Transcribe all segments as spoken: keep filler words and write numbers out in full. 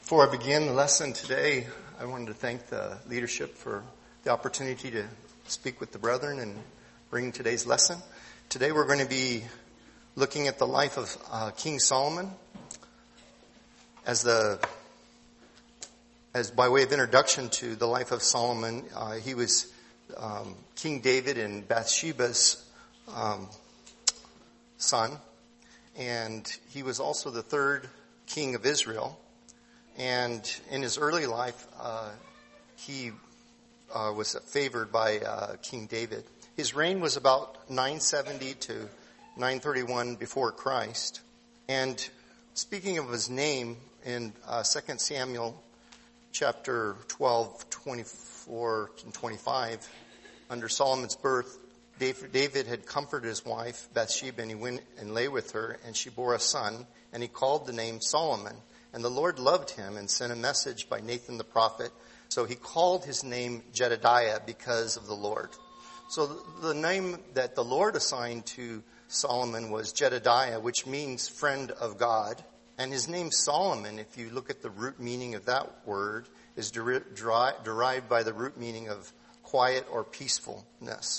Before I begin the lesson today, I wanted to thank the leadership for the opportunity to speak with the brethren and bring today's lesson. Today we're going to be looking at the life of uh, King Solomon. As the as by way of introduction to the life of Solomon, uh, he was um, King David and Bathsheba's um, son, and he was also the third king of Israel. And in his early life, uh, he uh, was favored by uh, King David. His reign was about nine seventy to nine thirty-one before Christ. And speaking of his name, in uh, Second Samuel chapter twelve, twenty-four and twenty-five, under Solomon's birth, David, David had comforted his wife Bathsheba, and he went and lay with her, and she bore a son, and he called the name Solomon. And the Lord loved him and sent a message by Nathan the prophet. So he called his name Jedediah because of the Lord. So the name that the Lord assigned to Solomon was Jedediah, which means friend of God. And his name Solomon, if you look at the root meaning of that word, is deri- derived by the root meaning of quiet or peacefulness.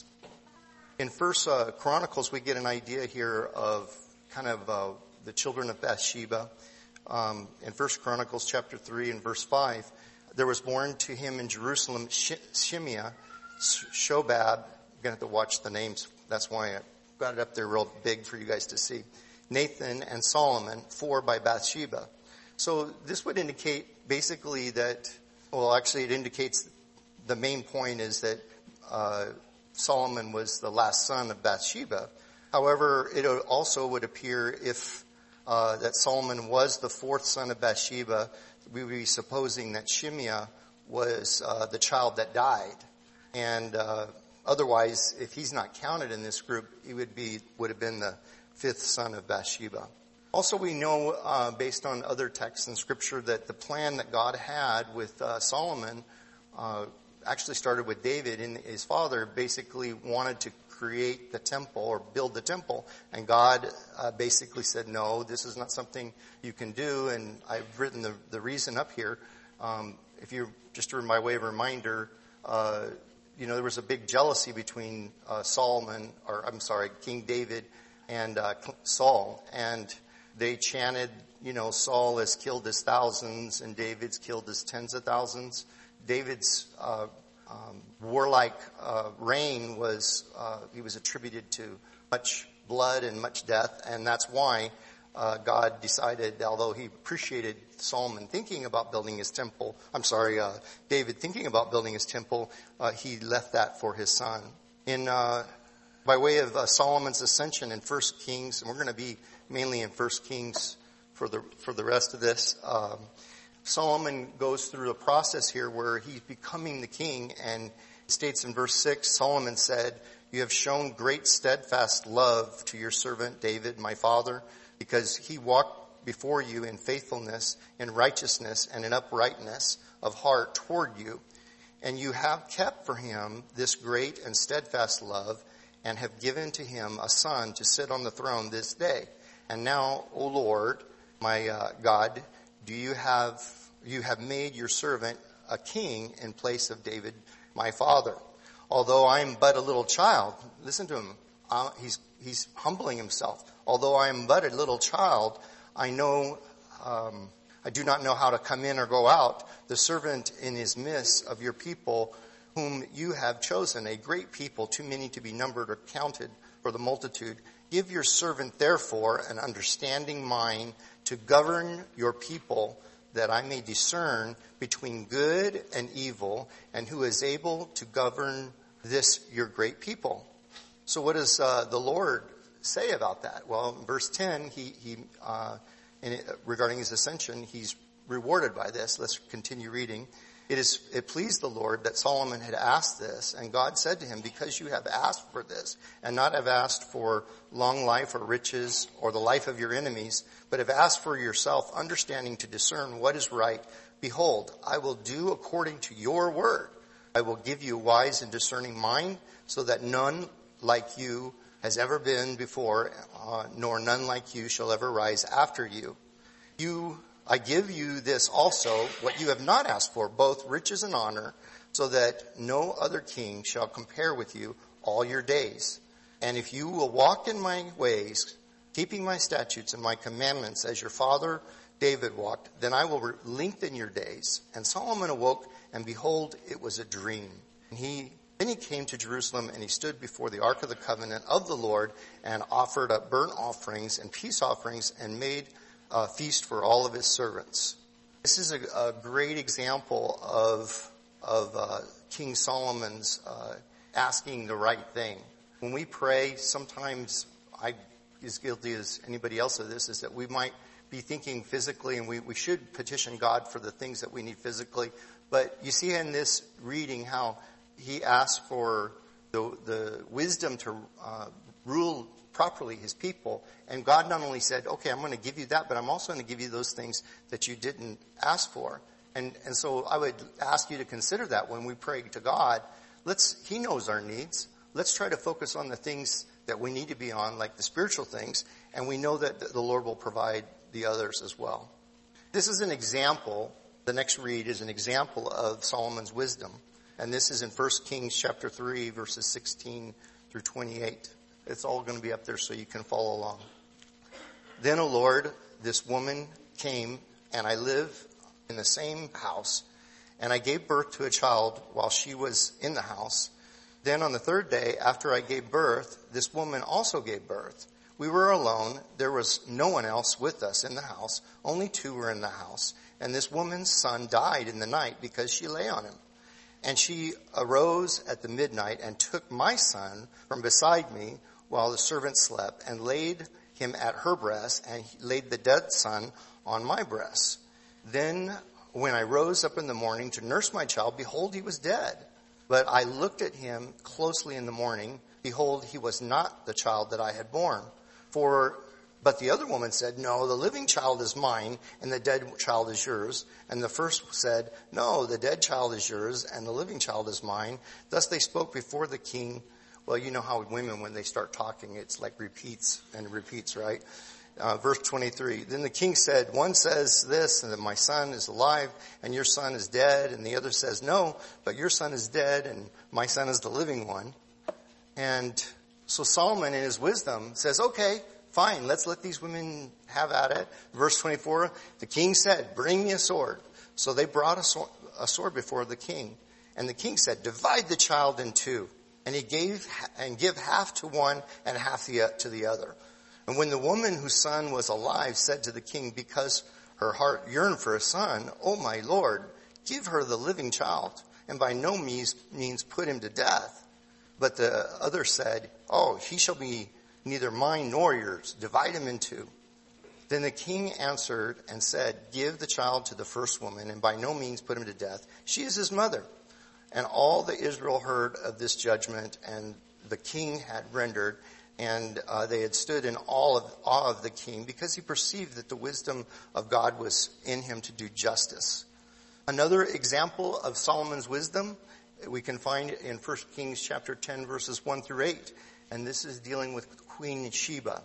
In First uh, Chronicles, we get an idea here of kind of uh, the children of Bathsheba. Um, in First Chronicles chapter three and verse five, there was born to him in Jerusalem Shimea, Shobab. You're going to have to watch the names. That's why I got it up there real big for you guys to see. Nathan and Solomon, four by Bathsheba. So this would indicate basically that, well, actually it indicates the main point is that uh, Solomon was the last son of Bathsheba. However, it also would appear if Uh, that Solomon was the fourth son of Bathsheba, we would be supposing that Shimea was uh, the child that died. And uh, otherwise, if he's not counted in this group, he would be would have been the fifth son of Bathsheba. Also, we know, uh, based on other texts in Scripture, that the plan that God had with uh, Solomon uh, actually started with David. And his father basically wanted to create the temple or build the temple. And God uh, basically said, no, this is not something you can do. And I've written the, the reason up here. Um, if you just by way of a reminder, uh, you know, there was a big jealousy between uh, Solomon, or I'm sorry, King David and uh, Saul. And they chanted, you know, Saul has killed his thousands and David's killed his tens of thousands. David's uh Um, warlike uh, reign was, uh, he was attributed to much blood and much death, and that's why uh, God decided, although he appreciated Solomon thinking about building his temple, I'm sorry, uh, David thinking about building his temple, uh, he left that for his son. In uh, by way of uh, Solomon's ascension in First Kings, and we're going to be mainly in First Kings for the for the rest of this. Um, Solomon goes through a process here where he's becoming the king, and it states in verse six, Solomon said, "You have shown great steadfast love to your servant David, my father, because he walked before you in faithfulness, in righteousness, and in uprightness of heart toward you. And you have kept for him this great and steadfast love, and have given to him a son to sit on the throne this day. And now, O Lord, my uh, God, do you have you have made your servant a king in place of David, my father. Although I am but a little child," listen to him, uh, he's he's humbling himself. "Although I am but a little child, I know um, I do not know how to come in or go out. The servant in his midst of your people, whom you have chosen, a great people, too many to be numbered or counted for the multitude. Give your servant, therefore, an understanding mind to govern your people, that I may discern between good and evil, and who is able to govern this your great people." So what does uh, the Lord say about that? Well, in verse ten, he, he uh, in it, regarding his ascension, he's rewarded by this. Let's continue reading. It is, it pleased the Lord that Solomon had asked this, and God said to him, "Because you have asked for this, and not have asked for long life or riches or the life of your enemies, but have asked for yourself understanding to discern what is right, behold, I will do according to your word. I will give you a wise and discerning mind, so that none like you has ever been before, uh, nor none like you shall ever rise after you. You I give you this also, what you have not asked for, both riches and honor, so that no other king shall compare with you all your days. And if you will walk in my ways, keeping my statutes and my commandments as your father David walked, then I will lengthen your days. And Solomon awoke, and behold, it was a dream. And he Then he came to Jerusalem, and he stood before the ark of the covenant of the Lord, and offered up burnt offerings and peace offerings, and made a feast for all of his servants. This is a, a great example of of uh, King Solomon's uh, asking the right thing. When we pray, sometimes I as guilty as anybody else of this, is that we might be thinking physically, and we, we should petition God for the things that we need physically. But you see in this reading how he asked for the, the wisdom to uh, rule properly his people. And God not only said, okay, I'm going to give you that, but I'm also going to give you those things that you didn't ask for. And, and so I would ask you to consider that when we pray to God. Let's, he knows our needs. Let's try to focus on the things that we need to be on, like the spiritual things, and we know that the Lord will provide the others as well. This is an example. The next read is an example of Solomon's wisdom. And this is in First Kings chapter three, verses sixteen through twenty-eight. It's all going to be up there so you can follow along. Then, O Lord, this woman came, and I live in the same house, and I gave birth to a child while she was in the house. Then on the third day after I gave birth, this woman also gave birth. We were alone. There was no one else with us in the house. Only two were in the house. And this woman's son died in the night because she lay on him. And she arose at the midnight and took my son from beside me while the servant slept, and laid him at her breast, and laid the dead son on my breast. Then when I rose up in the morning to nurse my child, behold, he was dead. But I looked at him closely in the morning. Behold, he was not the child that I had borne. For, but the other woman said, no, the living child is mine, and the dead child is yours. And the first said, no, the dead child is yours, and the living child is mine. Thus they spoke before the king. Well, you know how women, when they start talking, it's like repeats and repeats, right? Uh, verse twenty-three, then the king said, one says this, and that my son is alive, and your son is dead. And the other says, no, but your son is dead, and my son is the living one. And so Solomon, in his wisdom, says, okay, fine, let's let these women have at it. Verse twenty-four, the king said, bring me a sword. So they brought a sword, a sword before the king. And the king said, divide the child in two. And he gave, and give half to one and half to the other. And when the woman whose son was alive said to the king, because her heart yearned for a son, O my lord, give her the living child, and by no means, means put him to death. But the other said, oh, he shall be neither mine nor yours. Divide him in two. Then the king answered and said, give the child to the first woman, and by no means put him to death. She is his mother. And all the Israel heard of this judgment, and the king had rendered, and uh, they had stood in awe of, awe of the king, because he perceived that the wisdom of God was in him to do justice. Another example of Solomon's wisdom we can find in First Kings chapter ten, verses one through eight. And this is dealing with Queen Sheba.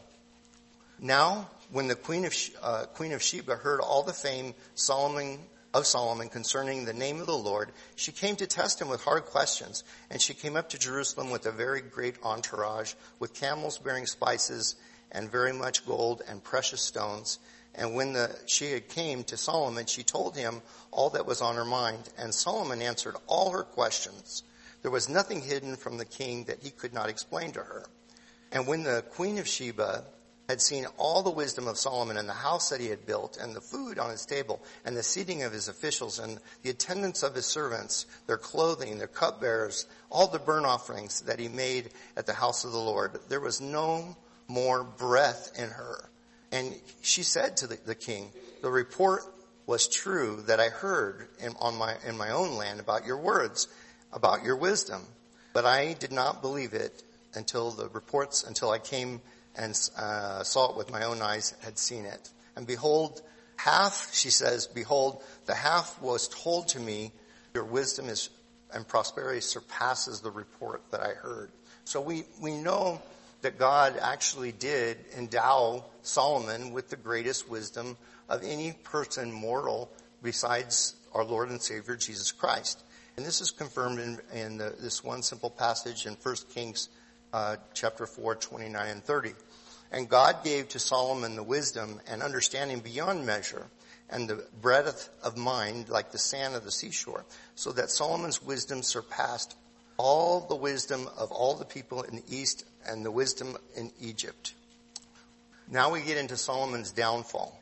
Now, when the Queen of, uh, Queen of Sheba heard all the fame Solomon of Solomon concerning the name of the Lord, she came to test him with hard questions. And she came up to Jerusalem with a very great entourage, with camels bearing spices and very much gold and precious stones. And when the, she had came to Solomon, she told him all that was on her mind. And Solomon answered all her questions. There was nothing hidden from the king that he could not explain to her. And when the Queen of Sheba had seen all the wisdom of Solomon and the house that he had built, and the food on his table, and the seating of his officials, and the attendance of his servants, their clothing, their cupbearers, all the burnt offerings that he made at the house of the Lord, there was no more breath in her. And she said to the, the king, the report was true that I heard in, on my, in my own land about your words, about your wisdom. But I did not believe it until the reports, until I came and uh, saw it with my own eyes, had seen it. And behold, half, she says, behold, the half was told to me, your wisdom is and prosperity surpasses the report that I heard. So we, we know that God actually did endow Solomon with the greatest wisdom of any person mortal besides our Lord and Savior Jesus Christ. And this is confirmed in, in the, this one simple passage in First Kings uh, chapter four, twenty-nine and thirty. And God gave to Solomon the wisdom and understanding beyond measure, and the breadth of mind like the sand of the seashore, so that Solomon's wisdom surpassed all the wisdom of all the people in the east and the wisdom in Egypt. Now we get into Solomon's downfall.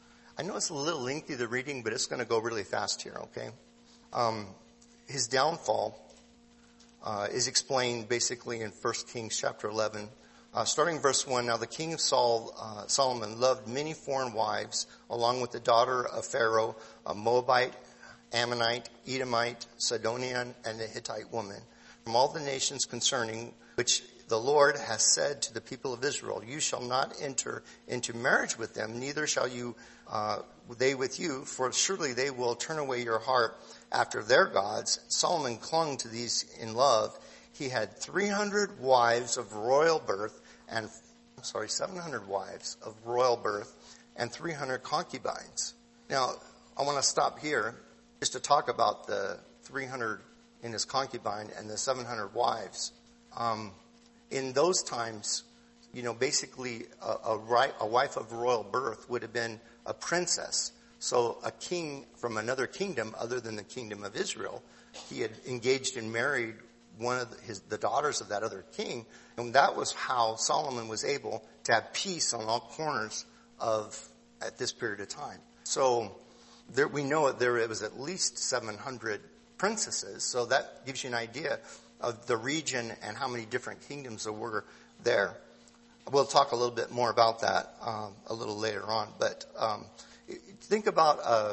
I know it's a little lengthy, the reading, but it's going to go really fast here, okay? Um, his downfall uh, is explained basically in First Kings chapter eleven. Uh, starting verse one, now the king of Saul, uh, Solomon loved many foreign wives, along with the daughter of Pharaoh, a Moabite, Ammonite, Edomite, Sidonian, and a Hittite woman, from all the nations concerning which the Lord has said to the people of Israel, you shall not enter into marriage with them, neither shall you uh, they with you, for surely they will turn away your heart after their gods. Solomon clung to these in love. He had three hundred wives of royal birth and, I'm sorry, seven hundred wives of royal birth and three hundred concubines. Now, I want to stop here just to talk about the three hundred in his concubine and the seven hundred wives. Um, in those times, you know, basically a, a, right, a wife of royal birth would have been a princess. So a king from another kingdom other than the kingdom of Israel, he had engaged and married one of the, his, the daughters of that other king. And that was how Solomon was able to have peace on all corners of, at this period of time. So there, we know there it was at least seven hundred princesses. So that gives you an idea of the region and how many different kingdoms there were there. We'll talk a little bit more about that um, a little later on. But um, think about a,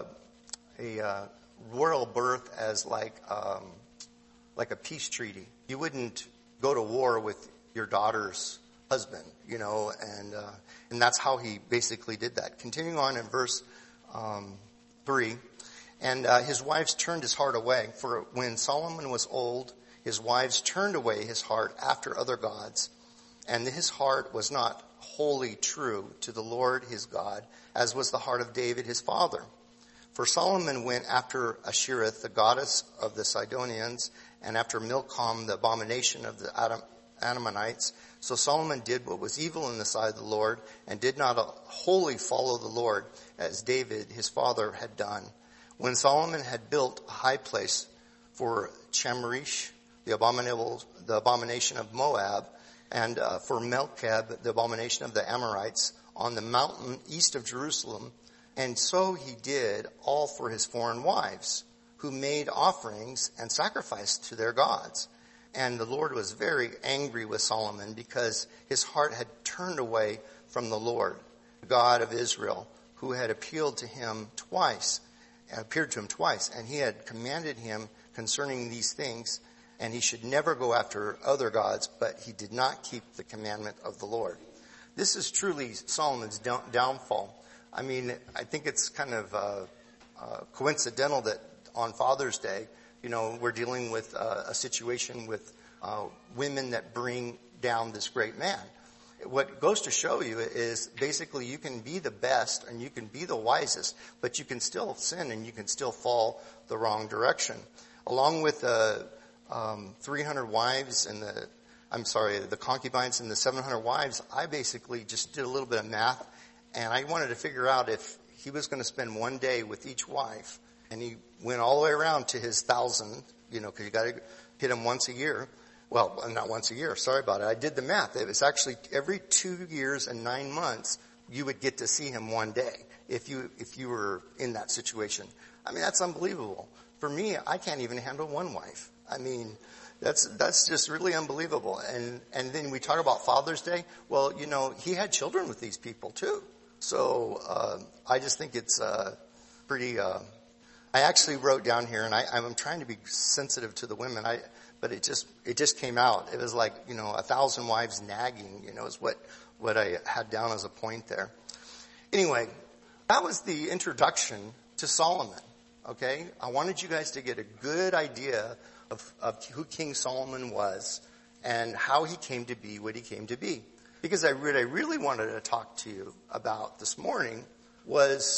a uh, royal birth as like um, like a peace treaty. You wouldn't go to war with your daughter's husband, you know, and uh, and that's how he basically did that. Continuing on in verse um, three, and uh, his wives turned his heart away. For when Solomon was old, his wives turned away his heart after other gods, and his heart was not wholly true to the Lord his God, as was the heart of David his father. For Solomon went after Ashereth, the goddess of the Sidonians, and after Milcom, the abomination of the Adam, Ammonites. So Solomon did what was evil in the sight of the Lord, and did not wholly follow the Lord, as David his father had done. When Solomon had built a high place for Chamrish, the abominable, the abomination of Moab, and uh, for Melcheb, the abomination of the Amorites, on the mountain east of Jerusalem. And so he did all for his foreign wives, who made offerings and sacrificed to their gods. And the Lord was very angry with Solomon because his heart had turned away from the Lord, God of Israel, who had appealed to him twice, appeared to him twice, and he had commanded him concerning these things, and he should never go after other gods, but he did not keep the commandment of the Lord. This is truly Solomon's downfall. I mean, I think it's kind of uh, uh, coincidental that on Father's Day, you know, we're dealing with uh, a situation with uh, women that bring down this great man. What goes to show you is basically you can be the best and you can be the wisest, but you can still sin and you can still fall the wrong direction. Along with the um, three hundred wives and the, I'm sorry, the concubines and the seven hundred wives, I basically just did a little bit of math. And I wanted to figure out if he was going to spend one day with each wife, and he went all the way around to his thousand, you know, because you got to hit him once a year. Well, not once a year. Sorry about it. I did the math. It was actually every two years and nine months you would get to see him one day if you if you were in that situation. I mean, that's unbelievable. For me, I can't even handle one wife. I mean, that's that's just really unbelievable. And and then we talk about Father's Day. Well, you know, he had children with these people too. So uh, I just think it's uh, pretty. Uh, I actually wrote down here, and I, I'm trying to be sensitive to the women. I, but it just it just came out. It was like, you know, a thousand wives nagging. You know, is what what I had down as a point there. Anyway, that was the introduction to Solomon. Okay, I wanted you guys to get a good idea of, of who King Solomon was and how he came to be what he came to be. Because I, what I really wanted to talk to you about this morning was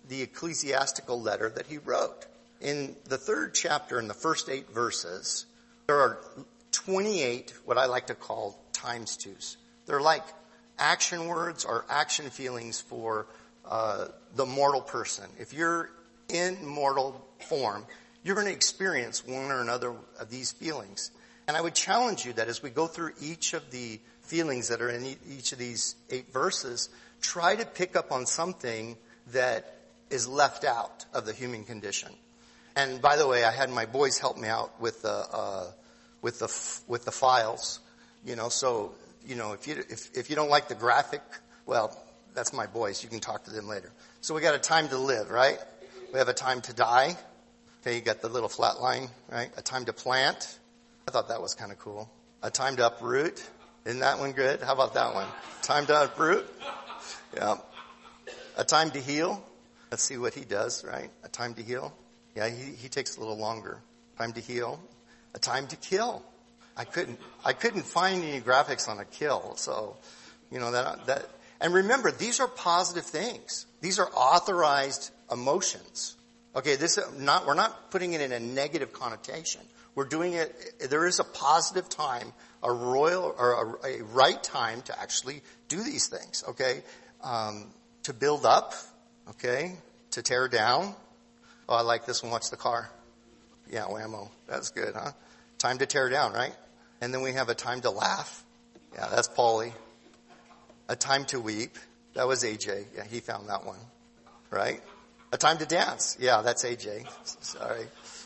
the ecclesiastical letter that he wrote. In the third chapter, in the first eight verses, there are twenty-eight what I like to call times twos. They're like action words or action feelings for uh, the mortal person. If you're in mortal form, you're going to experience one or another of these feelings. And I would challenge you that as we go through each of the feelings that are in each of these eight verses, try to pick up on something that is left out of the human condition. And by the way, I had my boys help me out with the uh, with the with the files. You know, so you know if you if if you don't like the graphic, well, that's my boys. You can talk to them later. So we got a time to live, right? We have a time to die. Okay, you got the little flat line, right? A time to plant. I thought that was kind of cool. A time to uproot. Isn't that one good? How about that one? Time to uproot. Yeah. A time to heal. Let's see what he does, right? A time to heal. Yeah, he, he takes a little longer. Time to heal. A time to kill. I couldn't, I couldn't find any graphics on a kill. So, you know, that, that, and remember, these are positive things. These are authorized emotions. Okay, this not, we're not putting it in a negative connotation. We're doing it, there is a positive time, a royal, or a, a right time to actually do these things, okay? Um, to build up, okay? To tear down. Oh, I like this one. Watch the car. Yeah, whammo. That's good, huh? Time to tear down, right? And then we have a time to laugh. Yeah, that's Paulie. A time to weep. That was A J. Yeah, he found that one. Right? A time to dance. Yeah, that's A J. Sorry.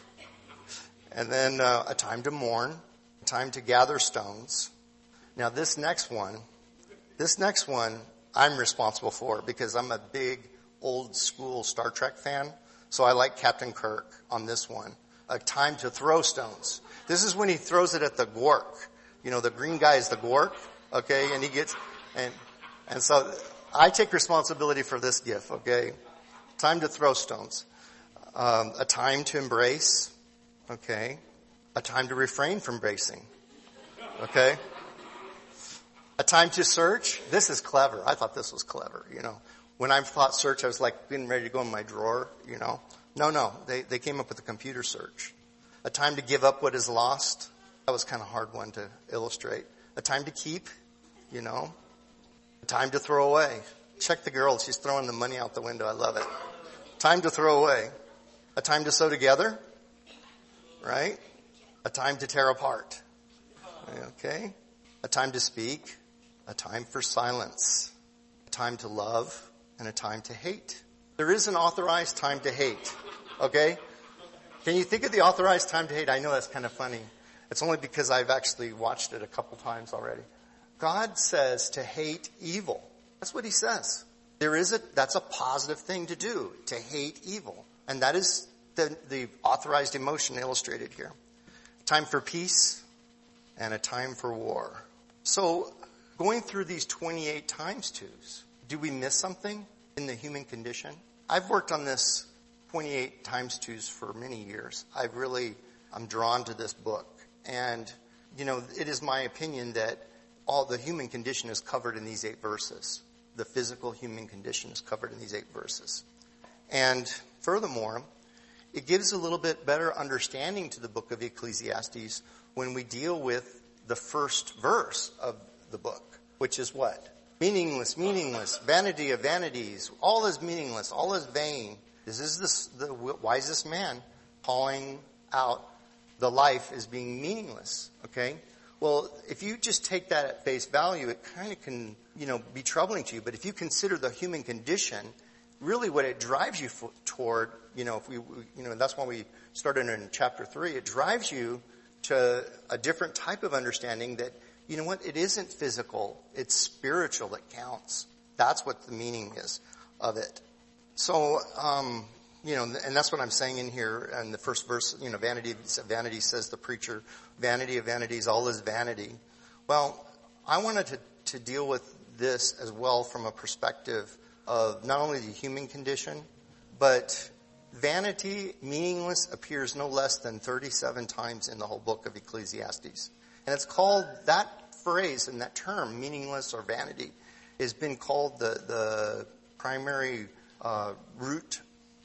And then uh, a time to mourn. A time to gather stones. Now this next one, this next one I'm responsible for because I'm a big old school Star Trek fan. So I like Captain Kirk on this one. A time to throw stones. This is when he throws it at the Gwark. You know, the green guy is the Gwark. Okay. And he gets, and, and so I take responsibility for this gift. Okay. Time to throw stones. Um, a time to embrace. Okay. A time to refrain from embracing. Okay. A time to search. This is clever. I thought this was clever, you know. When I thought search, I was like getting ready to go in my drawer, you know. No, no. They, they came up with a computer search. A time to give up what is lost. That was kind of a hard one to illustrate. A time to keep, you know. A time to throw away. Check the girl. She's throwing the money out the window. I love it. Time to throw away. A time to sew together. Right? A time to tear apart. Okay. A time to speak. A time for silence. A time to love. And a time to hate. There is an authorized time to hate. Okay? Can you think of the authorized time to hate? I know that's kind of funny. It's only because I've actually watched it a couple times already. God says to hate evil. That's what he says. There is a, that's a positive thing to do, to hate evil. And that is the, the authorized emotion illustrated here. A time for peace and a time for war. So going through these twenty-eight times twos, do we miss something in the human condition? I've worked on this twenty-eight times twos for many years. I've really, I'm drawn to this book. And, you know, it is my opinion that all the human condition is covered in these eight verses. The physical human condition is covered in these eight verses. And furthermore, it gives a little bit better understanding to the book of Ecclesiastes when we deal with the first verse of the book, which is what? Meaningless, meaningless, vanity of vanities. All is meaningless, all is vain. This is the, the wisest man calling out the life as being meaningless, okay? Well, if you just take that at face value, it kind of can, you know, be troubling to you. But if you consider the human condition, really what it drives you for, toward, you know, if we, we, you know, that's why we started in chapter three. It drives you to a different type of understanding that, you know what, it isn't physical, it's spiritual that counts. That's what the meaning is of it. So, um, you know, and that's what I'm saying in here in the first verse, you know, vanity of vanity, says the preacher, vanity of vanities, all is vanity. Well, I wanted to, to deal with this as well from a perspective of not only the human condition, but vanity, meaningless, appears no less than thirty-seven times in the whole book of Ecclesiastes. And it's called, that phrase and that term, meaningless or vanity, has been called the, the primary uh, root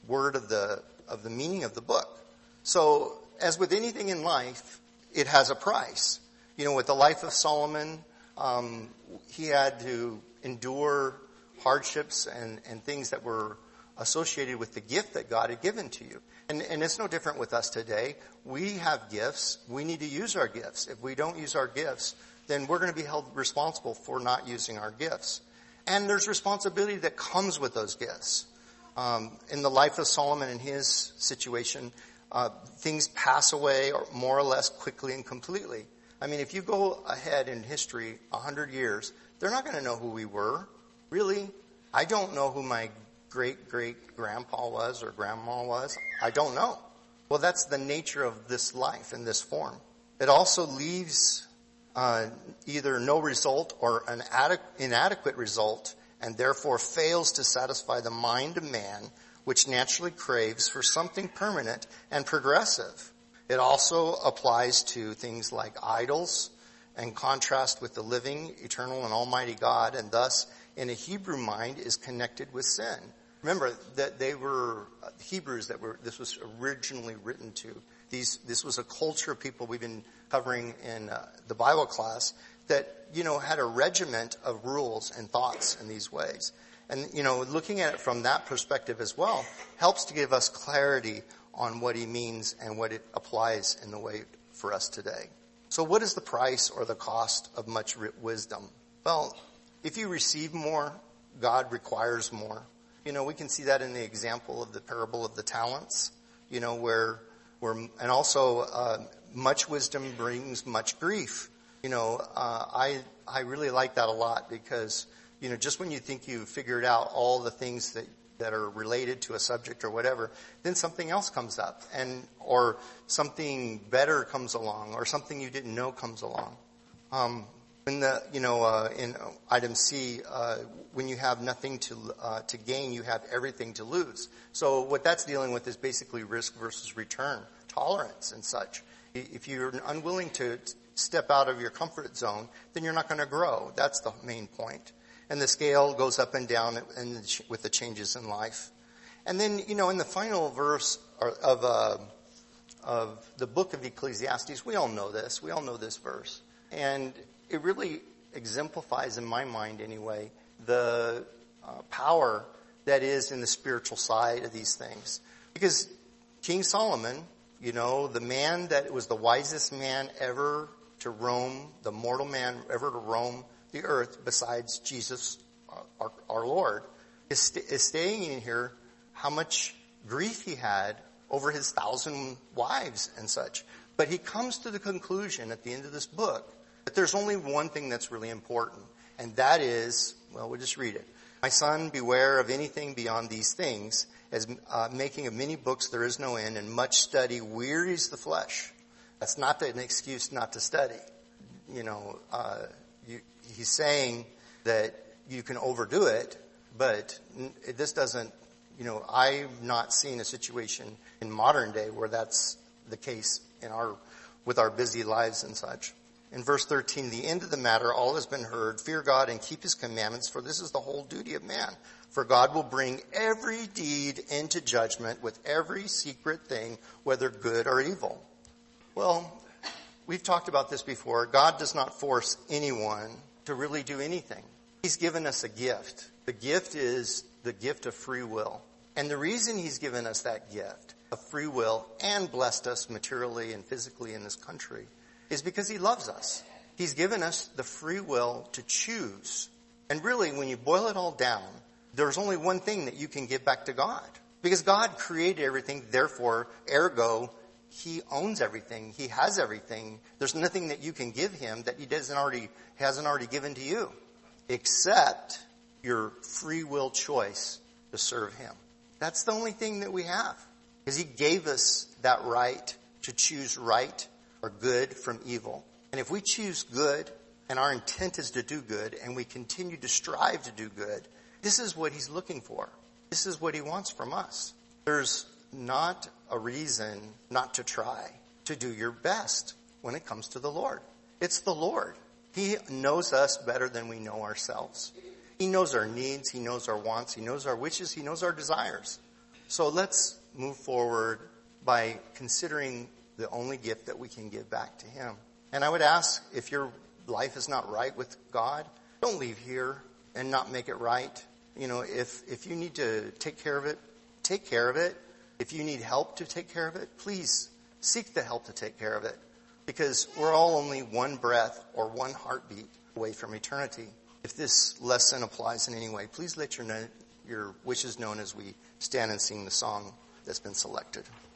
word of the of the meaning of the book. So, as with anything in life, it has a price. You know, with the life of Solomon, um, he had to endure hardships and, and things that were associated with the gift that God had given to you. And, and it's no different with us today. We have gifts. We need to use our gifts. If we don't use our gifts, then we're going to be held responsible for not using our gifts. And there's responsibility that comes with those gifts. Um, in the life of Solomon and his situation, uh, things pass away or more or less quickly and completely. I mean, if you go ahead in history a hundred years, they're not going to know who we were. Really? I don't know who my great-great-grandpa was or grandma was. I don't know. Well, that's the nature of this life in this form. It also leaves uh, either no result or an adequ- inadequate result, and therefore fails to satisfy the mind of man, which naturally craves for something permanent and progressive. It also applies to things like idols and contrast with the living, eternal, and almighty God, and thus in a Hebrew mind is connected with sin. Remember that they were Hebrews that were, this was originally written to. These, this was a culture of people we've been covering in uh, the Bible class that, you know, had a regiment of rules and thoughts in these ways. And, you know, looking at it from that perspective as well helps to give us clarity on what he means and what it applies in the way for us today. So what is the price or the cost of much wisdom? Well, if you receive more, God requires more. You know, we can see that in the example of the parable of the talents, you know, where, where and also uh, much wisdom brings much grief. You know, uh, I I really like that a lot because, you know, just when you think you've figured out all the things that, that are related to a subject or whatever, then something else comes up, and or something better comes along, or something you didn't know comes along. Um, in the, you know, uh, in item C, uh, when you have nothing to uh, to gain, you have everything to lose. So what that's dealing with is basically risk versus return, tolerance and such. If you're unwilling to step out of your comfort zone, then you're not going to grow. That's the main point. And the scale goes up and down in the, with the changes in life. And then, you know, in the final verse of uh, of the book of Ecclesiastes, we all know this. We all know this verse. And it really exemplifies, in my mind anyway, the uh, power that is in the spiritual side of these things. Because King Solomon, you know, the man that was the wisest man ever to roam, the mortal man ever to roam the earth besides Jesus, our, our Lord, is, st- is staying in here how much grief he had over his thousand wives and such. But he comes to the conclusion at the end of this book that there's only one thing that's really important, and that is, well, we'll just read it. My son, beware of anything beyond these things, as uh, making of many books there is no end, and much study wearies the flesh. That's not an excuse not to study. You know, uh, you, he's saying that you can overdo it, but this doesn't, you know, I've not seen a situation in modern day where that's the case in our, with our busy lives and such. In verse thirteen, the end of the matter, all has been heard. Fear God and keep his commandments, for this is the whole duty of man. For God will bring every deed into judgment with every secret thing, whether good or evil. Well, we've talked about this before. God does not force anyone to really do anything. He's given us a gift. The gift is the gift of free will. And the reason he's given us that gift of free will and blessed us materially and physically in this country is because he loves us. He's given us the free will to choose. And really, when you boil it all down, there's only one thing that you can give back to God. Because God created everything, therefore, ergo, he owns everything. He has everything. There's nothing that you can give him that he doesn't already, hasn't already given to you, except your free will choice to serve him. That's the only thing that we have. Because he gave us that right to choose right or good from evil. And if we choose good, and our intent is to do good, and we continue to strive to do good, this is what he's looking for. This is what he wants from us. There's not a reason not to try to do your best when it comes to the Lord. It's the Lord. He knows us better than we know ourselves. He knows our needs. He knows our wants. He knows our wishes. He knows our desires. So let's move forward by considering the only gift that we can give back to him. And I would ask, if your life is not right with God, don't leave here and not make it right. You know, if, if you need to take care of it, take care of it. If you need help to take care of it, please seek the help to take care of it. Because we're all only one breath or one heartbeat away from eternity. If this lesson applies in any way, please let your, your wishes known as we stand and sing the song that's been selected.